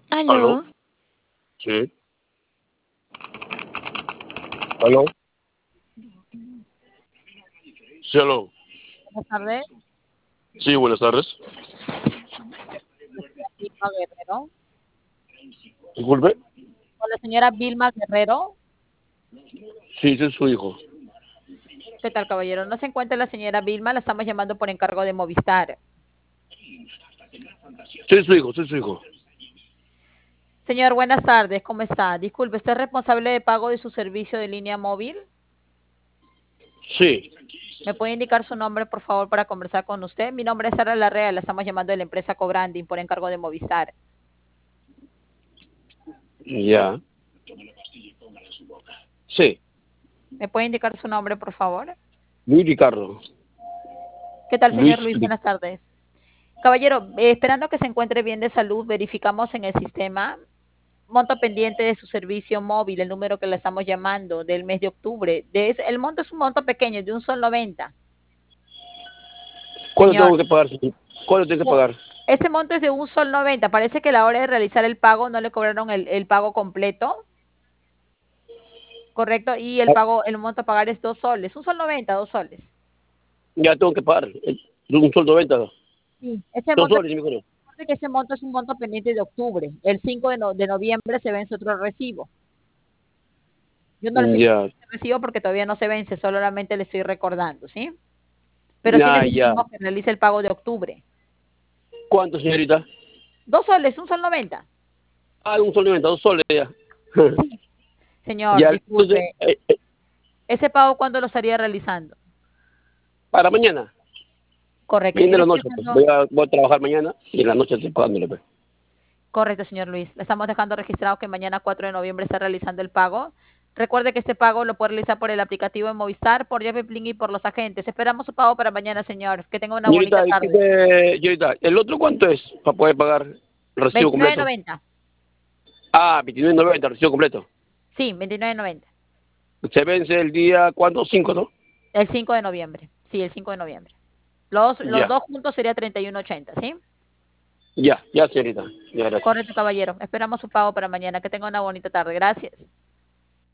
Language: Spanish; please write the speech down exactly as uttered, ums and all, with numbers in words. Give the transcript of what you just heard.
¿Aló? ¿Aló? Sí. ¿Aló? Sí, aló. Buenas tardes, Sí, buenas tardes. señora Vilma Guerrero. Disculpe. Con la señora Vilma Guerrero. Sí, soy su hijo. ¿Qué tal, caballero? No se encuentra la señora Vilma, la estamos llamando por encargo de Movistar. Soy su hijo, soy su hijo. Señor, buenas tardes, ¿cómo está? Disculpe, ¿usted es responsable de pago de su servicio de línea móvil? Sí. ¿Me puede indicar su nombre, por favor, para conversar con usted? Mi nombre es Sara Larrea, la estamos llamando de la empresa Cobranding por encargo de Movistar. Ya. Sí. ¿Me puede indicar su nombre, por favor? Luis Ricardo. ¿Qué tal, señor Luis. Luis? Ri- Buenas tardes. Caballero, eh, esperando que se encuentre bien de salud, verificamos en el sistema monto pendiente de su servicio móvil, el número que le estamos llamando del mes de octubre. De ese- el monto es un monto pequeño, de un sol noventa. ¿Cuánto Señor, tengo que pagar? señor? ¿Cuánto tengo que no, pagar? ese monto es de un sol noventa. Parece que a la hora de realizar el pago no le cobraron el, el pago completo, ¿correcto? Y el Ah, pago, el monto a pagar es dos soles, un sol noventa, dos soles. ya tengo que pagar. Eh, Un sueldo de venta. Sí, ese Dos monto, soles, mi hijo. que ese monto es un monto pendiente de octubre. El cinco de, no- de noviembre se vence otro recibo. Yo no le estoy Ya. pidiendo recibo porque todavía no se vence, solamente le estoy recordando, ¿sí? Pero sí Ya, ya. necesitamos que realice el pago de octubre. ¿Cuánto, señorita? Dos soles, un sol noventa. Ah, un sol de venta, dos soles ya. Sí, señor, Ya, entonces, disculpe. eh, eh, ¿Ese pago cuándo lo estaría realizando? para mañana. Correcto. Viene Yo le la estoy noche, pues. Voy dejando, a, voy a trabajar mañana y en la noche estoy pagándole, pues. correcto, señor Luis. Le estamos dejando registrado que mañana cuatro de noviembre está realizando el pago. Recuerde que este pago lo puede realizar por el aplicativo de Movistar, por Yapepling y por los agentes. Esperamos su pago para mañana, señor. Que tenga una bonita Señorita, ¿y qué tarde. te- señorita, ¿el otro cuánto es para poder pagar el recibo veintinueve completo? noventa. Ah, veintinueve noventa, el recibo completo. Sí, veintinueve noventa. Se vence el día, ¿cuándo? Cinco, ¿no? El cinco de noviembre. Sí, el cinco de noviembre. Los, los Ya, dos juntos sería treinta y uno ochenta, ¿sí? ya, ya, señorita. Ya, gracias. Correcto, caballero. Esperamos su pago para mañana. Que tenga una bonita tarde. Gracias.